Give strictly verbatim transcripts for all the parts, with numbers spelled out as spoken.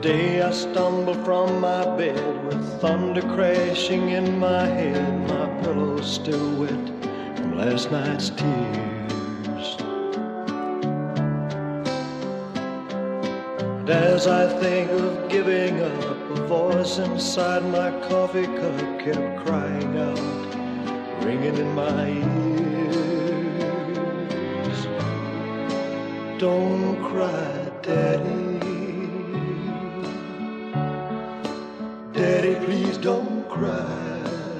Today I stumble from my bed with thunder crashing in my head. My pillow's still wet from last night's tears. And as I think of giving up, a voice inside my coffee cup kept crying out, ringing in my ears. Don't cry, Daddy. Daddy, please don't cry.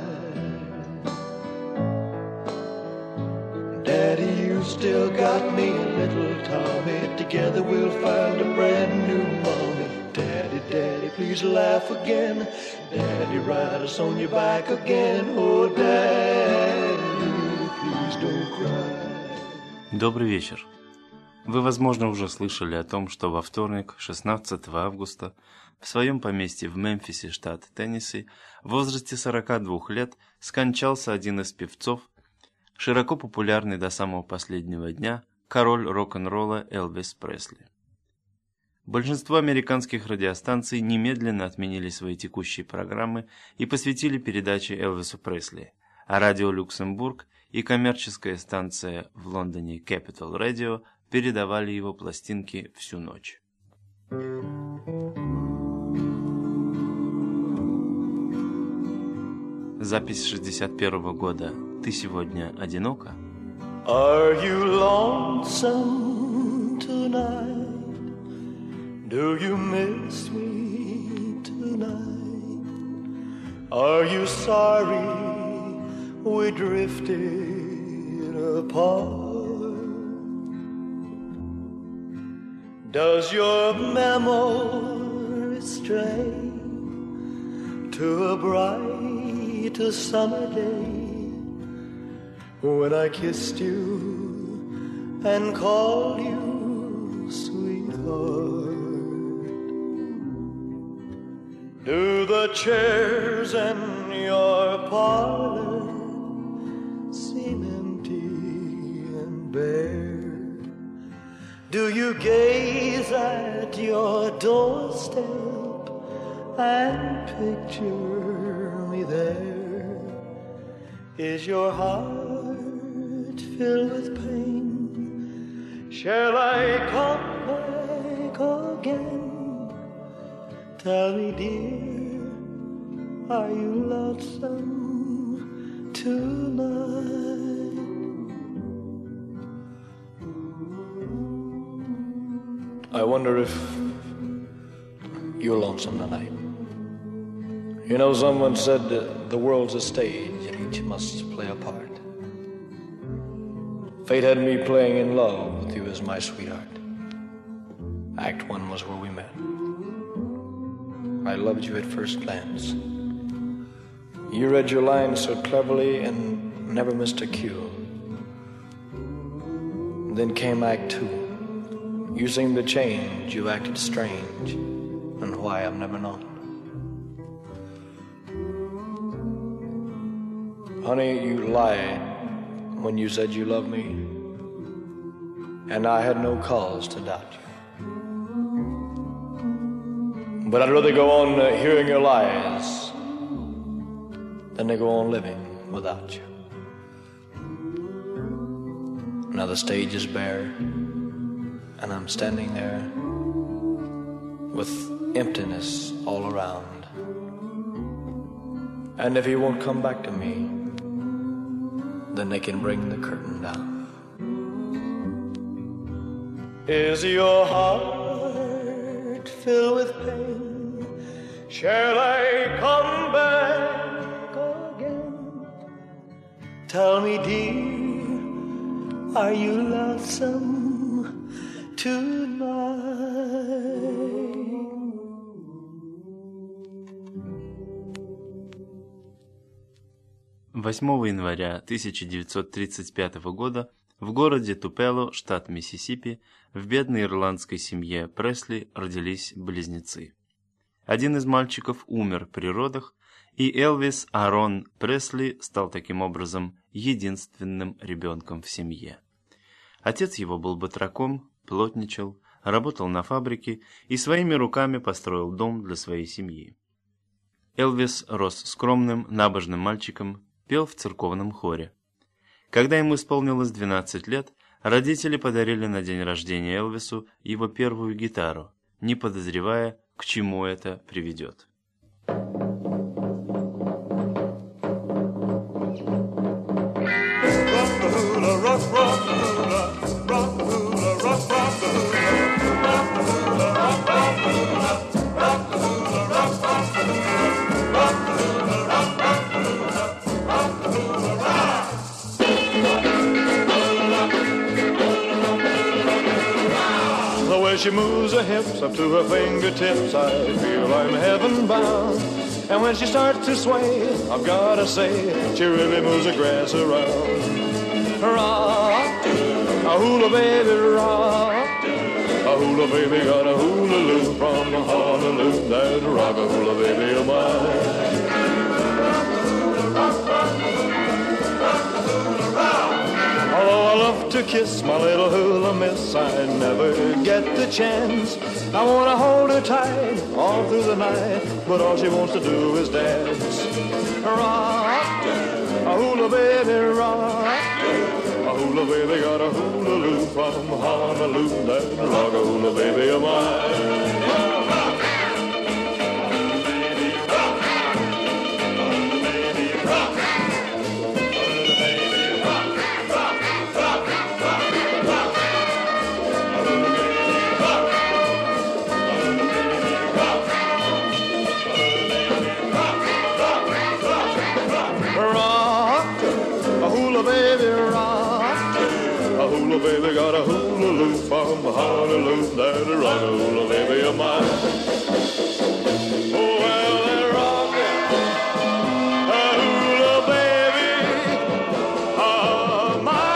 Daddy, you still got me a little Tommy. Together we'll find a brand new mommy. Daddy, Daddy, please laugh again. Daddy, ride us on your back again. Oh, Daddy, please don't cry. Добрый вечер. Вы, возможно, уже слышали о том, что во вторник, шестнадцатого августа, в своем поместье в Мемфисе, штат Теннесси, в возрасте сорока двух лет скончался один из певцов, широко популярный до самого последнего дня, король рок-н-ролла Элвис Пресли. Большинство американских радиостанций немедленно отменили свои текущие программы и посвятили передаче Элвису Пресли, а радио Люксембург и коммерческая станция в Лондоне Capital Radio передавали его пластинки всю ночь. Запись шестьдесят первого года. Ты сегодня одинока? Are you lonesome tonight? Do you miss me tonight? Are you sorry we drifted apart? Does your memory stray to a bright summer day when I kissed you and called you sweetheart? Do the chairs in your parlor seem empty and bare? Do you gaze at your doorstep and picture me there? Is your heart filled with pain? Shall I come back again? Tell me, dear, are you lonesome tonight? I wonder if you're lonesome tonight. You know, someone said that the world's a stage and each must play a part. Fate had me playing in love with you as my sweetheart. Act one was where we met. I loved you at first glance. You read your lines so cleverly and never missed a cue. Then came Act two. You seemed to change, you acted strange, and why I've never known. Honey, you lied when you said you loved me, and I had no cause to doubt you. But I'd rather go on uh, hearing your lies than to go on living without you. Now the stage is bare, and I'm standing there with emptiness all around. And if he won't come back to me, then they can bring the curtain down. Is your heart filled with pain? Shall I come back again? Tell me, dear, are you lonesome tonight? восьмого января тысяча девятьсот тридцать пятого года в городе Тупело, штат Миссисипи, в бедной ирландской семье Пресли родились близнецы. Один из мальчиков умер при родах, и Элвис Арон Пресли стал таким образом единственным ребенком в семье. Отец его был батраком, плотничал, работал на фабрике и своими руками построил дом для своей семьи. Элвис рос скромным, набожным мальчиком, пел в церковном хоре. Когда ему исполнилось двенадцать лет, родители подарили на день рождения Элвису его первую гитару, не подозревая, к чему это приведет. She moves her hips up to her fingertips, I feel I'm heaven bound. And when she starts to sway, I've gotta say, she really moves the grass around. Rock, a hula baby, rock. A hula baby got a hula-loo from Honolulu. That rock a hula baby of mine. Although I love to kiss my little hula miss, I never get the chance. I wanna hold her tight all through the night, but all she wants to do is dance. Rock, a hula baby, rock. A hula baby got a hula-loo from Honolulu. That rock a hula baby of mine. Baby got a hula-loo from Honolulu. That rock a hula baby of mine. Oh, well, that rock a hula baby of mine.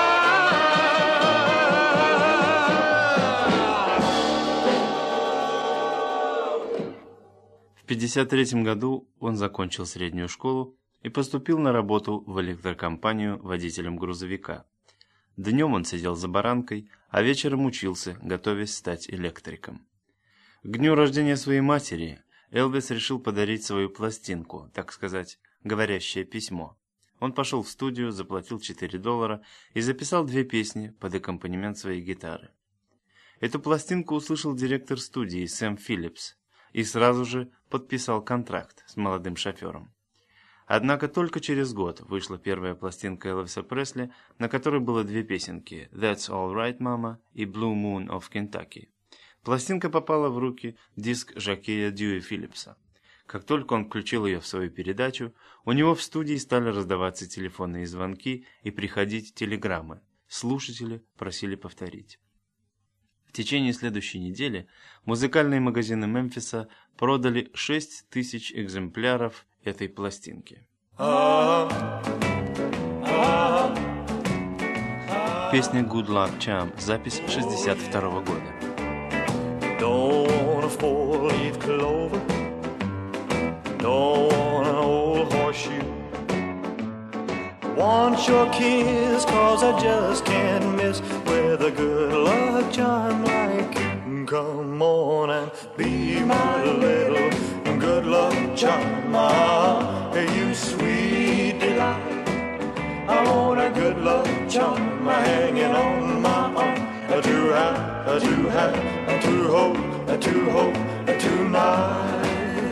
В пятьдесят третьем году он закончил среднюю школу и поступил на работу в электрокомпанию водителем грузовика. Днем он сидел за баранкой, а вечером учился, готовясь стать электриком. К дню рождения своей матери Элвис решил подарить свою пластинку, так сказать, говорящее письмо. Он пошел в студию, заплатил четыре доллара и записал две песни под аккомпанемент своей гитары. Эту пластинку услышал директор студии Сэм Филлипс и сразу же подписал контракт с молодым шофером. Однако только через год вышла первая пластинка Элвиса Пресли, на которой было две песенки «That's All Right, Mama» и «Blue Moon of Kentucky». Пластинка попала в руки диск-жокея Дьюи Филлипса. Как только он включил ее в свою передачу, у него в студии стали раздаваться телефонные звонки и приходить телеграммы. Слушатели просили повторить. В течение следующей недели музыкальные магазины Мемфиса продали шесть тысяч экземпляров этой пластинки. Песня Good Luck Charm, запись шестьдесят второго года. Don't want a four-leaf clover, don't want an old horseshoe. Want your kiss, cause I just can't miss with a good luck charm like you. Come on and be my little good luck charm, ah, you sweet delight. I want a good luck charm hanging on my arm, to have, to have, to hold, to hold tonight.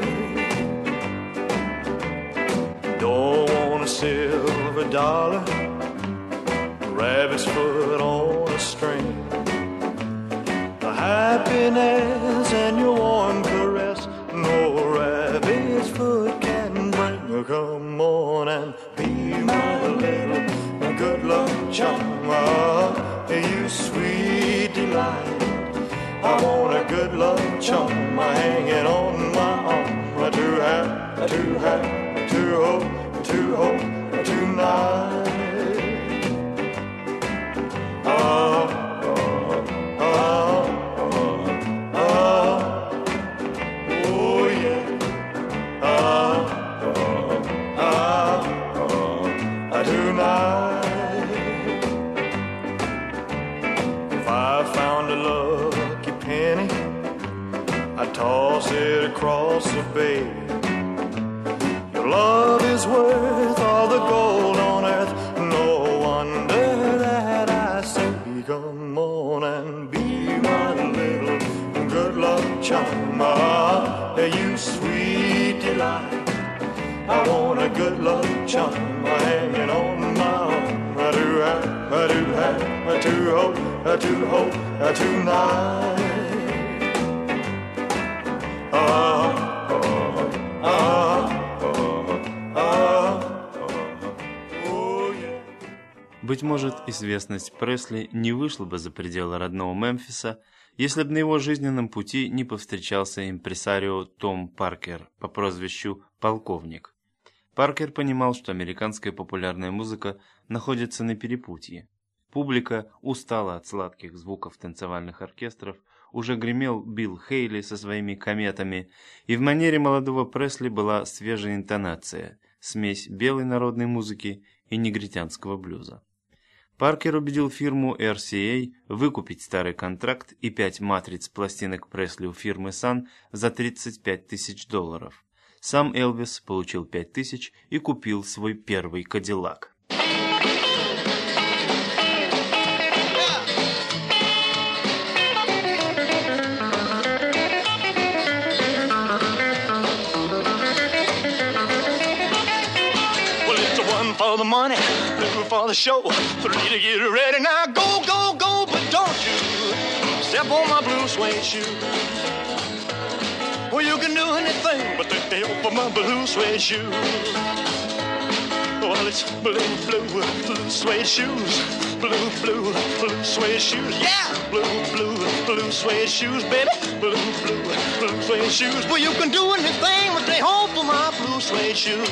Don't want a silver dollar, rabbit's foot on a string. The happiness and your warm caress, no rabbit's foot can bring. Come on and be my little good luck charm, ah, you sweet delight. I want a good luck charm hanging on my arm, to have, to have, to hold, to hold tonight. Ah, ah, ah, ah, ah, oh yeah. Ah, ah, ah, ah, tonight. If I found a lucky penny toss it across the bay. Your love is worth all the gold on earth. No wonder that I say, come on and be my little good luck charm. Ah, you sweet delight, I want a good luck charm hanging on my arm. I do have, I do have, I do hope, I do hope, I tonight. Ah, ah, ah, ah, ah, oh, yeah. Быть может, известность Пресли не вышла бы за пределы родного Мемфиса, если бы на его жизненном пути не повстречался импресарио Том Паркер по прозвищу «Полковник». Паркер понимал, что американская популярная музыка находится на перепутье. Публика устала от сладких звуков танцевальных оркестров, уже гремел Билл Хейли со своими кометами, и в манере молодого Пресли была свежая интонация, смесь белой народной музыки и негритянского блюза. Паркер убедил фирму эр си эй выкупить старый контракт и пять матриц пластинок Пресли у фирмы Sun за тридцать пять тысяч долларов. Сам Элвис получил пять тысяч и купил свой первый Кадиллак. For the money, two for the show, three to get ready. Now go, go, go, but don't you step on my blue suede shoe. Well, you can do anything but take the help of my blue suede shoe. Well, it's blue, blue, blue suede shoes. Blue, blue, blue suede shoes. Yeah, blue, blue, blue suede shoes, baby. Blue, blue, blue suede shoes. Well, you can do anything but take hold of my blue suede shoes.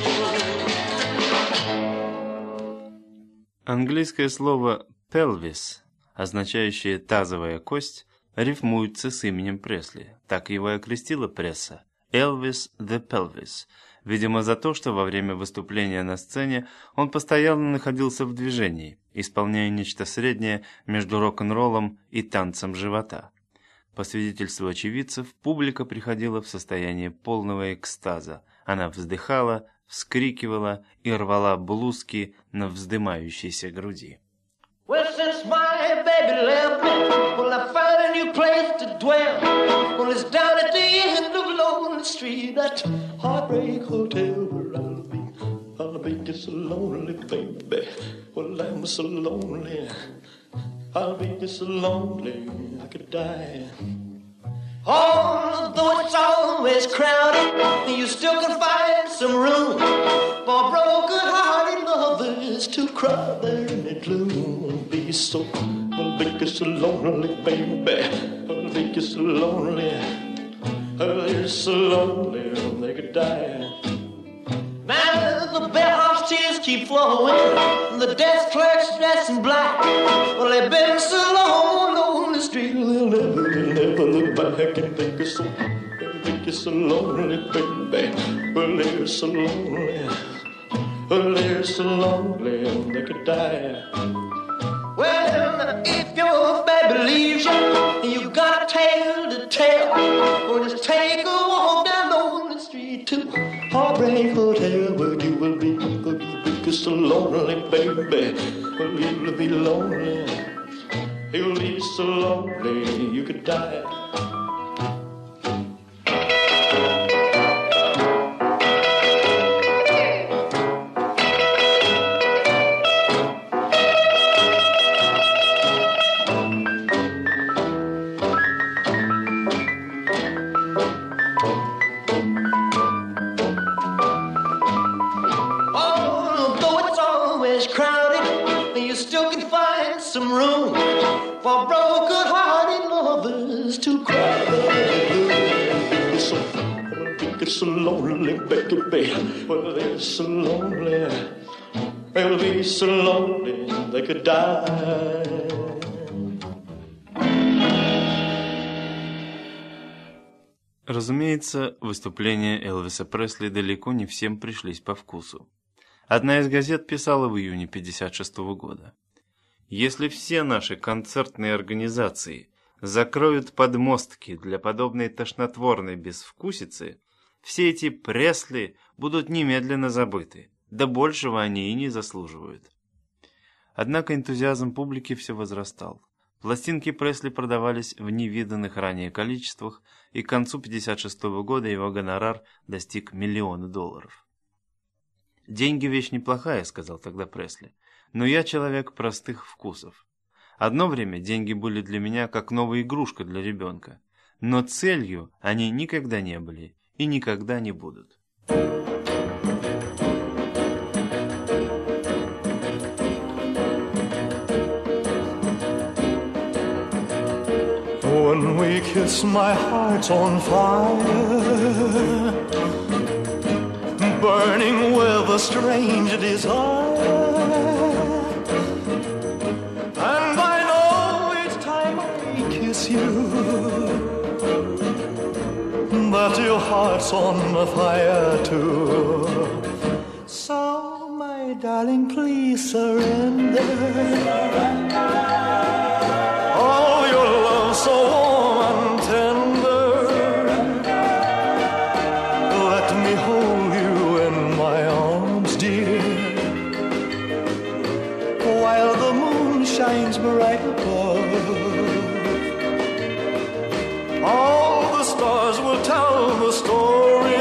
Английское слово «pelvis», означающее «тазовая кость», рифмуется с именем Пресли. Так его и окрестила пресса – Elvis the Pelvis. Видимо, за то, что во время выступления на сцене он постоянно находился в движении, исполняя нечто среднее между рок-н-роллом и танцем живота. По свидетельству очевидцев, публика приходила в состояние полного экстаза. Она вздыхала, вскрикивала и рвала блузки на вздымающейся груди. Well, since my baby left me, well, I found a new place to dwell. Well, it's down at the end of Lonely Street, that heartbreak hotel where I'll be. I'll be just so lonely, baby. Well, I'm so lonely. I'll be just so lonely, I could die. Although it's always crowded, you still can find some room for broken-hearted lovers to cry there in the gloom. Be so, I'll be just so lonely, baby. I'll be just so lonely. I'll be so lonely, they could die. Now the bellhop's tears keep flowing, the desk clerk's dressed in black. Well, they've been so long on the street, they'll never, they'll never look back and think it's so, they'll think it's so lonely, baby. Well, they're so lonely, well, they're so lonely, they could die. Well, if your baby leaves you, you got a tale to tell. Well, just take a walk down on the street to Heartbreak Hotel, where you will be, where you will be so lonely, baby. Well, you'll be lonely, you'll be so lonely, you could die. Some room for broken-hearted lovers to cry. They're so, they're so lonely, baby. Well, they're so lonely. They'll be so lonely they could die. Разумеется, выступления Элвиса Пресли далеко не всем пришлись по вкусу. Одна из газет писала в июне пятьдесят шестого года: «Если все наши концертные организации закроют подмостки для подобной тошнотворной безвкусицы, все эти Пресли будут немедленно забыты, да большего они и не заслуживают. Однако энтузиазм публики все возрастал. Пластинки Пресли продавались в невиданных ранее количествах, и к концу пятьдесят шестого года его гонорар достиг миллиона долларов. «Деньги — вещь неплохая», — сказал тогда Пресли, — «но я человек простых вкусов. Одно время деньги были для меня как новая игрушка для ребенка, но целью они никогда не были и никогда не будут». When we kiss, my heart's on fire, burning with a strange desire. And I know each time I kiss you that your heart's on fire too. So, my darling, please surrender. Oh, your love so warm and tender. Let me hold you in my arms, dear, while the moon shines bright above. All the stars will tell the story.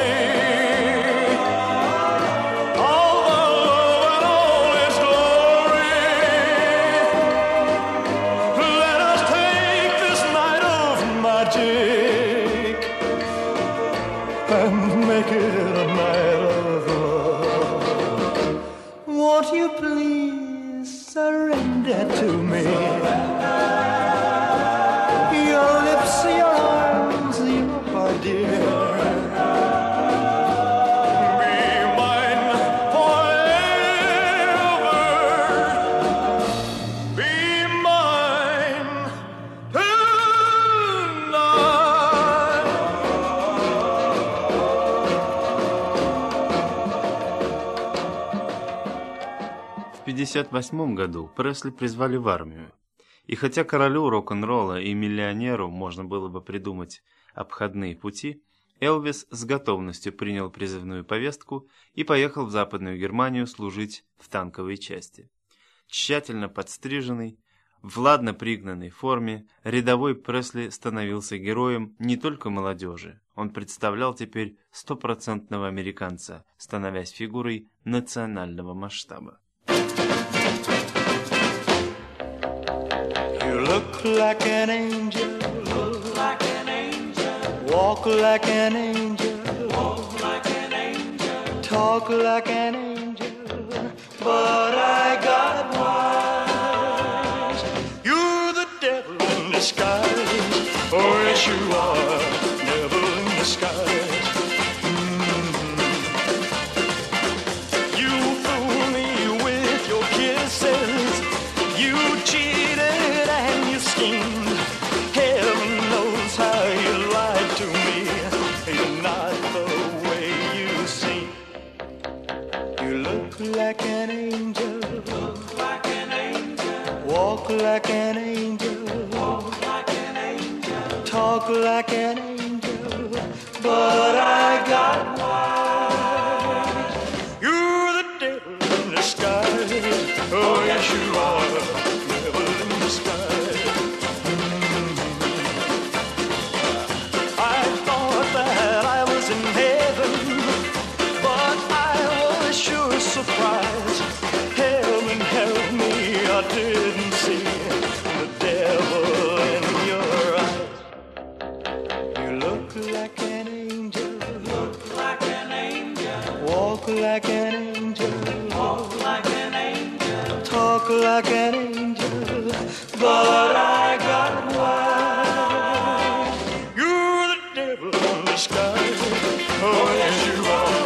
And make it a night of love. Won't you please surrender to me? Your lips, your arms, your heart, dear. Be mine forever. Be mine tonight. В пятьдесят восьмом году Пресли призвали в армию, и хотя королю рок-н-ролла и миллионеру можно было бы придумать обходные пути, Элвис с готовностью принял призывную повестку и поехал в Западную Германию служить в танковой части. Тщательно подстриженный, в ладно пригнанной форме, рядовой Пресли становился героем не только молодежи, он представлял теперь стопроцентного американца, становясь фигурой национального масштаба. You look like an angel, look like an angel, walk like an angel, walk like an angel, talk like an angel, but I got wise. You're the devil in disguise, oh yes you are, devil in disguise. Mm-hmm. You fool me with your kisses, you cheated and you schemed. Heaven knows how you lied to me. You're not the way you seem. You look like an angel, look like an angel, walk like an angel, walk like an angel, talk like an angel, but I got wise. You're the devil in disguise, oh yes you are, devil in disguise. Mm-hmm. I thought that I was in heaven, but I was sure surprised. Heaven help me, I didn't see the devil in your eyes. You look like an angel, look like an angel, walk like an angel, walk like an angel, talk like an angel, but I got wise. You're the devil in disguise, oh yes you are.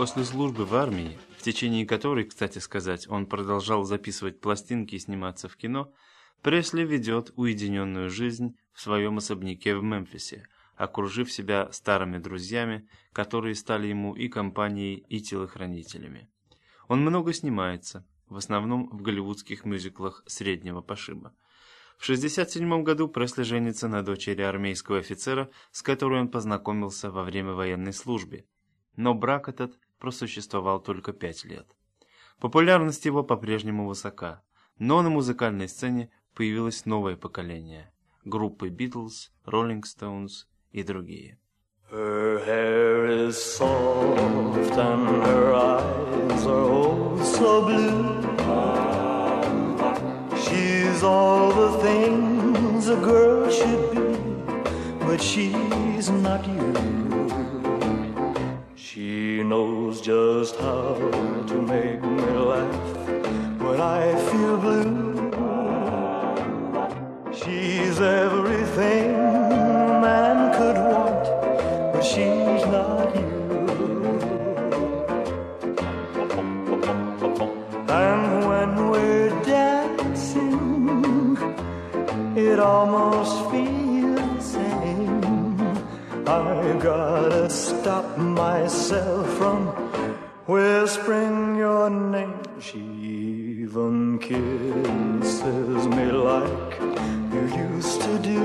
После службы в армии, в течение которой, кстати сказать, он продолжал записывать пластинки и сниматься в кино, Пресли ведет уединенную жизнь в своем особняке в Мемфисе, окружив себя старыми друзьями, которые стали ему и компанией, и телохранителями. Он много снимается, в основном в голливудских мюзиклах среднего пошиба. В шестьдесят седьмом году Пресли женится на дочери армейского офицера, с которой он познакомился во время военной службы. Но брак этот просуществовал только пять лет. Популярность его по-прежнему высока, но на музыкальной сцене появилось новое поколение – группы Beatles, Rolling Stones и другие. Her hair is soft and her eyes are oh so blue. She's all the things a girl should be, but she's not you. She knows just how to make me laugh when I feel blue. She's everything a man could want, but she's not you. And when we're dancing, it almost feels the same. I gotta stop myself from whispering your name. She even kisses me like you used to do,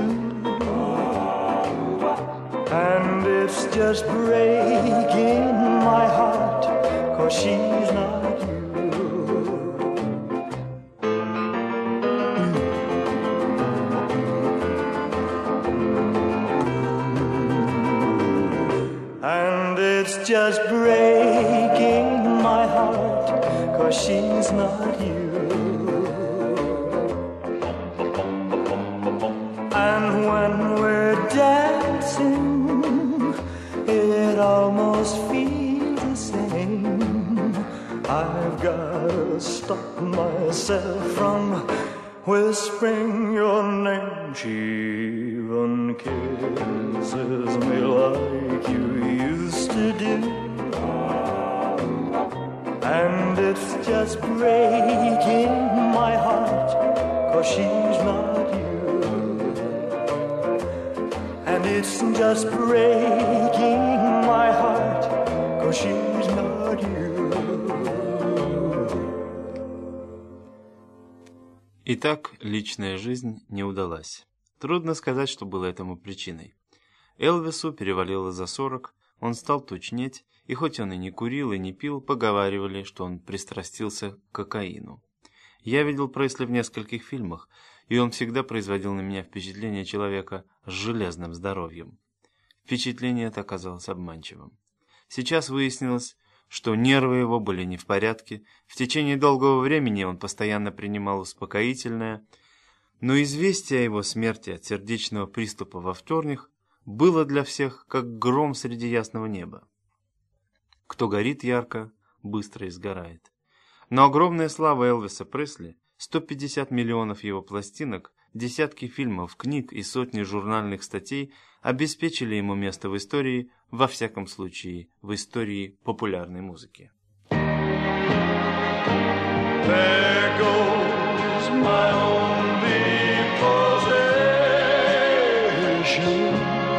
and it's just breaking my heart, 'cause she's not you. And it's just breaking my heart, 'cause she's not you. And when we're dancing, it almost feels the same. I've gotta stop myself from whispering your name. She even kisses me like you used to do, and it's just breaking my heart, 'cause she's not you. And it's just breaking my heart, 'cause she's not you. Итак, личная жизнь не удалась. Трудно сказать, что было этому причиной. Элвису перевалило за сорок, он стал тучнеть, и хоть он и не курил, и не пил, поговаривали, что он пристрастился к кокаину. Я видел Пресли в нескольких фильмах, и он всегда производил на меня впечатление человека с железным здоровьем. Впечатление это оказалось обманчивым. Сейчас выяснилось, что нервы его были не в порядке, в течение долгого времени он постоянно принимал успокоительное, но известие о его смерти от сердечного приступа во вторник было для всех как гром среди ясного неба. Кто горит ярко, быстро изгорает. Но огромная слава Элвиса Пресли, сто пятьдесят миллионов его пластинок, десятки фильмов, книг и сотни журнальных статей обеспечили ему место в истории, во всяком случае, в истории популярной музыки. There goes my only possession.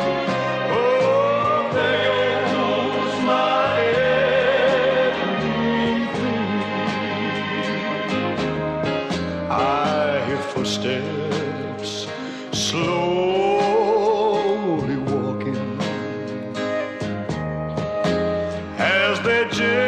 Oh, there goes my everything. I hear footsteps slowly walking as they